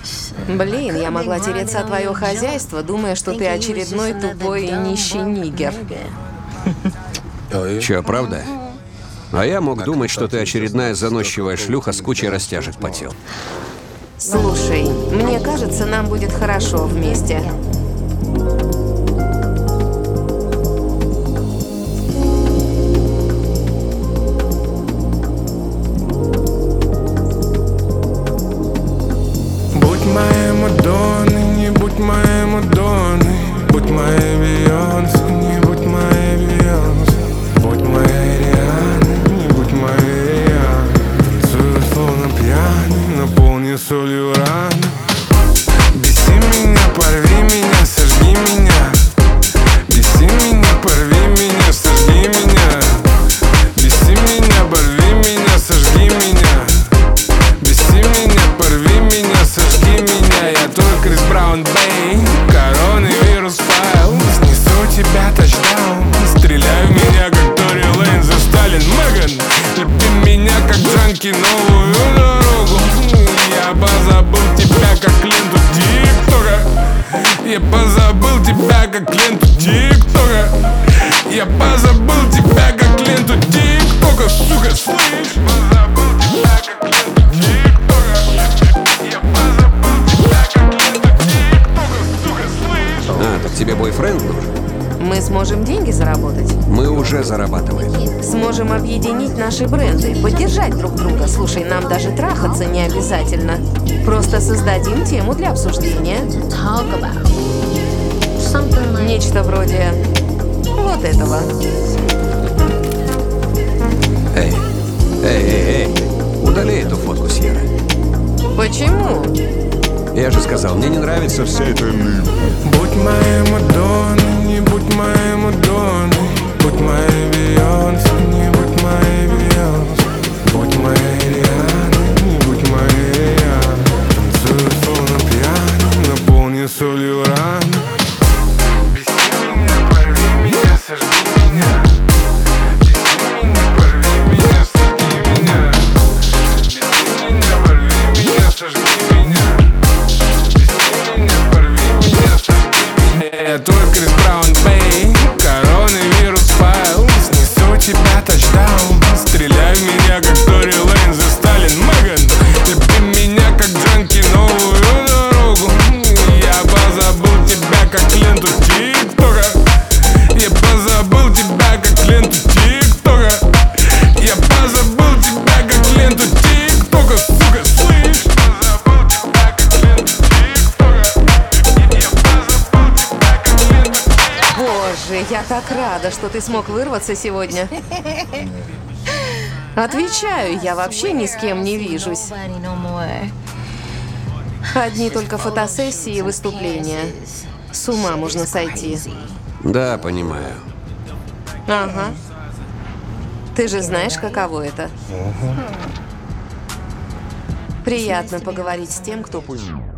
Блин, я могла тереться о твое хозяйство, думая, что ты очередной тупой и нищий нигер. Чё, правда? А я мог думать, что ты очередная заносчивая шлюха с кучей растяжек по телу. Слушай, мне кажется, нам будет хорошо вместе. Будь моей Мадонной, не будь моей Мадонной. Будь моей Бейонсе, не будь моей Бейонсе. Будь моей Рианой, не будь моей Рианой. Танцую словно пьяный, наполни солью раны. Беси меня, порви меня, сожги меня. Беси меня, порви меня, сожги меня. Беси меня, порви меня, сожги меня. Беси меня, порви меня, сожги меня. Я твой Крис Браун, бэй, коронавирус файл. Снесу тебя тачдаун, стреляй в меня, как Тори Лейн за Сталин. Меган, люби меня, как джанки, новую дорогу. Я позабыл тебя, как ленту ТикТока. Я позабыл тебя, как ленту ТикТока. Я позабыл тебя, как ленту ТикТока, сука, слышь? Позабыл тебя, как ленту ТикТока. Я позабыл тебя, как ленту ТикТока, сука, слышь? А, так тебе бойфренд нужен? Мы сможем деньги заработать. Мы уже зарабатываем. Сможем объединить наши бренды, поддержать друг друга. Слушай, нам даже трахаться не обязательно. Просто создадим тему для обсуждения. Нечто вроде вот этого. Эй, эй, эй, эй, удали эту фотку, Сьерра. Почему? Я же сказал, мне не нравится вся эта... Будь моей Мадонной, не будь моей Мадонной. Будь моей Бейонсе, не будь моей Бейонсе. Будь моей Рианой, не будь моей Рианой. Танцую словно пьяный, наполни солью раны. Беси меня, порви меня, сожги меня. Беси меня, порви меня, сожги меня. Беси меня, порви меня, сожги меня. Я твой Крис Браун, бэй, коронавирус файл. Снесу тебя тачдаун, стреляй в меня, как Тори Лейн за Сталин. Меган, люби меня, как джанки, новую дорогу. Я позабыл тебя, как ленту ТикТока. Я позабыл тебя, как ленту ТикТока. Я позабыл тебя, как ленту ТикТока, сука, слышь? Позабыл тебя, как ленту ТикТока. Я позабыл тебя, как ленту ТикТока. Боже, я так рада, что ты смог вырваться сегодня. Отвечаю, я вообще ни с кем не вижусь. Одни только фотосессии и выступления. С ума можно сойти. Да, понимаю. Ага. Ты же знаешь, каково это. Приятно поговорить с тем, кто...